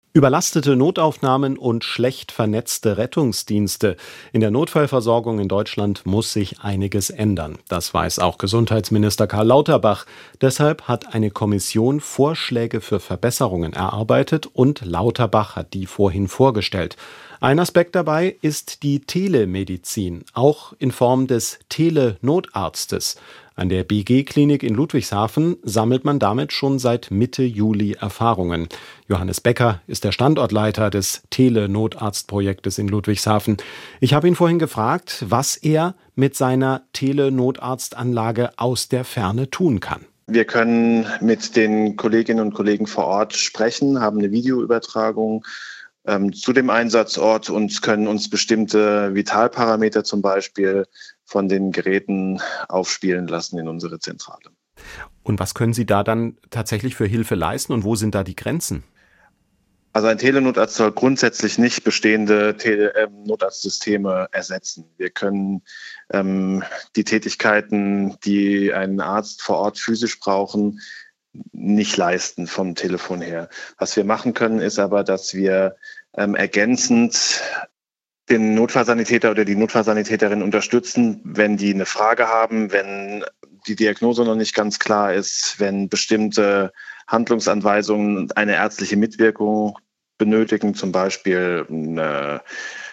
Überlastete Notaufnahmen und schlecht vernetzte Rettungsdienste. In der Notfallversorgung in Deutschland muss sich einiges ändern. Das weiß auch Gesundheitsminister Karl Lauterbach. Deshalb hat eine Kommission Vorschläge für Verbesserungen erarbeitet und Lauterbach hat die vorhin vorgestellt. Ein Aspekt dabei ist die Telemedizin, auch in Form des Telenotarztes. An der BG-Klinik in Ludwigshafen sammelt man damit schon seit Mitte Juli Erfahrungen. Johannes Becker ist der Standortleiter des Telenotarztprojektes in Ludwigshafen. Ich habe ihn vorhin gefragt, was er mit seiner Telenotarztanlage aus der Ferne tun kann. Wir können mit den Kolleginnen und Kollegen vor Ort sprechen, haben eine Videoübertragung zu dem Einsatzort und können uns bestimmte Vitalparameter zum Beispiel von den Geräten aufspielen lassen in unsere Zentrale. Und was können Sie da dann tatsächlich für Hilfe leisten und wo sind da die Grenzen? Also ein Telenotarzt soll grundsätzlich nicht bestehende Notarztsysteme ersetzen. Wir können die Tätigkeiten, die ein Arzt vor Ort physisch brauchen, nicht leisten vom Telefon her. Was wir machen können, ist aber, dass wir ergänzend den Notfallsanitäter oder die Notfallsanitäterin unterstützen, wenn die eine Frage haben, wenn die Diagnose noch nicht ganz klar ist, wenn bestimmte Handlungsanweisungen eine ärztliche Mitwirkung benötigen, zum Beispiel eine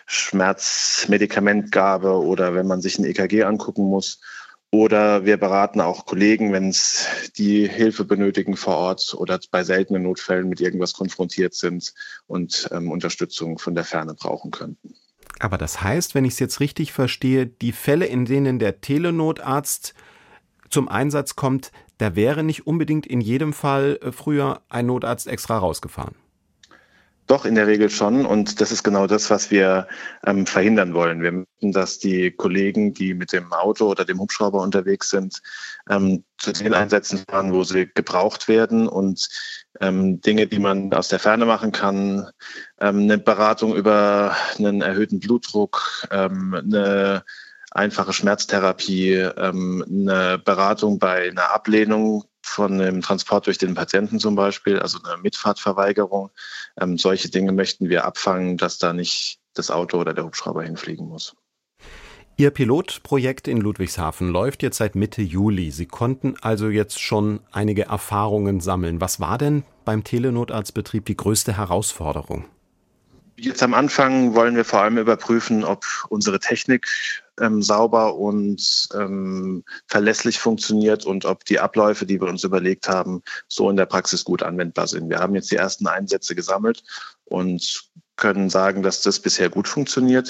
Schmerzmedikamentgabe oder wenn man sich ein EKG angucken muss. Oder wir beraten auch Kollegen, wenn es die Hilfe benötigen vor Ort oder bei seltenen Notfällen mit irgendwas konfrontiert sind und Unterstützung von der Ferne brauchen könnten. Aber das heißt, wenn ich es jetzt richtig verstehe, die Fälle, in denen der Telenotarzt zum Einsatz kommt, da wäre nicht unbedingt in jedem Fall früher ein Notarzt extra rausgefahren. Doch, in der Regel schon. Und das ist genau das, was wir verhindern wollen. Wir möchten, dass die Kollegen, die mit dem Auto oder dem Hubschrauber unterwegs sind, zu den Einsätzen fahren, wo sie gebraucht werden und Dinge, die man aus der Ferne machen kann, eine Beratung über einen erhöhten Blutdruck, eine einfache Schmerztherapie, eine Beratung bei einer Ablehnung von dem Transport durch den Patienten zum Beispiel, also eine Mitfahrtverweigerung. Solche Dinge möchten wir abfangen, dass da nicht das Auto oder der Hubschrauber hinfliegen muss. Ihr Pilotprojekt in Ludwigshafen läuft jetzt seit Mitte Juli. Sie konnten also jetzt schon einige Erfahrungen sammeln. Was war denn beim Telenotarztbetrieb die größte Herausforderung? Jetzt am Anfang wollen wir vor allem überprüfen, ob unsere Technik sauber und verlässlich funktioniert und ob die Abläufe, die wir uns überlegt haben, so in der Praxis gut anwendbar sind. Wir haben jetzt die ersten Einsätze gesammelt und können sagen, dass das bisher gut funktioniert.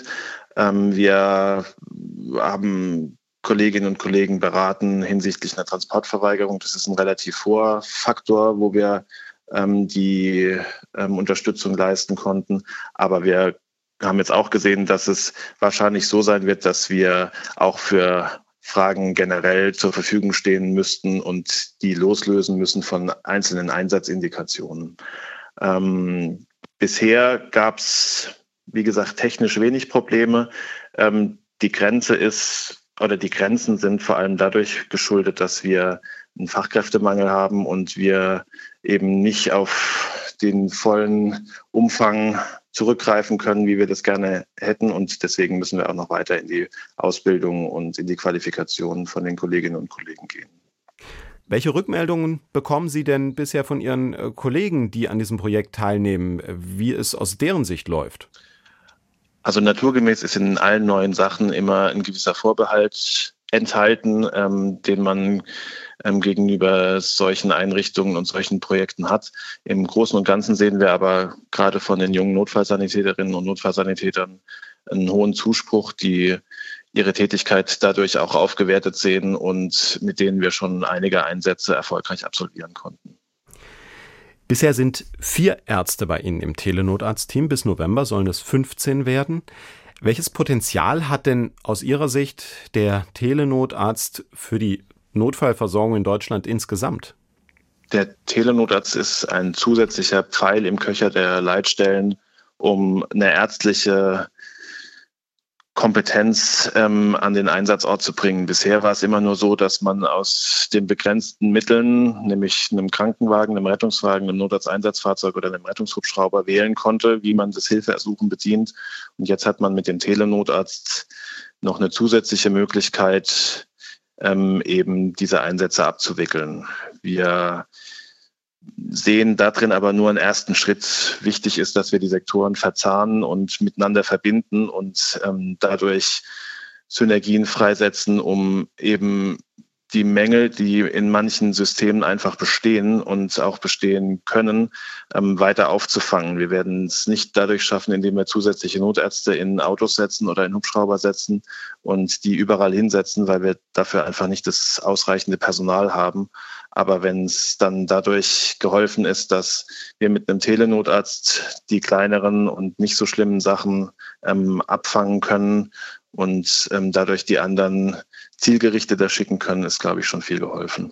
Wir haben Kolleginnen und Kollegen beraten hinsichtlich einer Transportverweigerung. Das ist ein relativ hoher Faktor, wo wir die Unterstützung leisten konnten. Aber wir haben jetzt auch gesehen, dass es wahrscheinlich so sein wird, dass wir auch für Fragen generell zur Verfügung stehen müssten und die loslösen müssen von einzelnen Einsatzindikationen. Bisher gab es, wie gesagt, technisch wenig Probleme. Die Grenzen sind vor allem dadurch geschuldet, dass wir einen Fachkräftemangel haben und wir eben nicht auf den vollen Umfang zurückgreifen können, wie wir das gerne hätten. Und deswegen müssen wir auch noch weiter in die Ausbildung und in die Qualifikation von den Kolleginnen und Kollegen gehen. Welche Rückmeldungen bekommen Sie denn bisher von Ihren Kollegen, die an diesem Projekt teilnehmen, wie es aus deren Sicht läuft? Also naturgemäß ist in allen neuen Sachen immer ein gewisser Vorbehalt enthalten, den man gegenüber solchen Einrichtungen und solchen Projekten hat. Im Großen und Ganzen sehen wir aber gerade von den jungen Notfallsanitäterinnen und Notfallsanitätern einen hohen Zuspruch, die ihre Tätigkeit dadurch auch aufgewertet sehen und mit denen wir schon einige Einsätze erfolgreich absolvieren konnten. Bisher sind 4 Ärzte bei Ihnen im Telenotarztteam. Bis November sollen es 15 werden. Welches Potenzial hat denn aus Ihrer Sicht der Telenotarzt für die Notfallversorgung in Deutschland insgesamt? Der Telenotarzt ist ein zusätzlicher Pfeil im Köcher der Leitstellen, um eine ärztliche Kompetenz an den Einsatzort zu bringen. Bisher war es immer nur so, dass man aus den begrenzten Mitteln, nämlich einem Krankenwagen, einem Rettungswagen, einem Notarzteinsatzfahrzeug oder einem Rettungshubschrauber wählen konnte, wie man das Hilfeersuchen bedient. Und jetzt hat man mit dem Telenotarzt noch eine zusätzliche Möglichkeit, eben diese Einsätze abzuwickeln. Wir sehen darin aber nur einen ersten Schritt. Wichtig ist, dass wir die Sektoren verzahnen und miteinander verbinden und dadurch Synergien freisetzen, um eben die Mängel, die in manchen Systemen einfach bestehen und auch bestehen können, weiter aufzufangen. Wir werden es nicht dadurch schaffen, indem wir zusätzliche Notärzte in Autos setzen oder in Hubschrauber setzen und die überall hinsetzen, weil wir dafür einfach nicht das ausreichende Personal haben. Aber wenn es dann dadurch geholfen ist, dass wir mit einem Telenotarzt die kleineren und nicht so schlimmen Sachen abfangen können und dadurch die anderen zielgerichteter schicken können, ist, glaube ich, schon viel geholfen.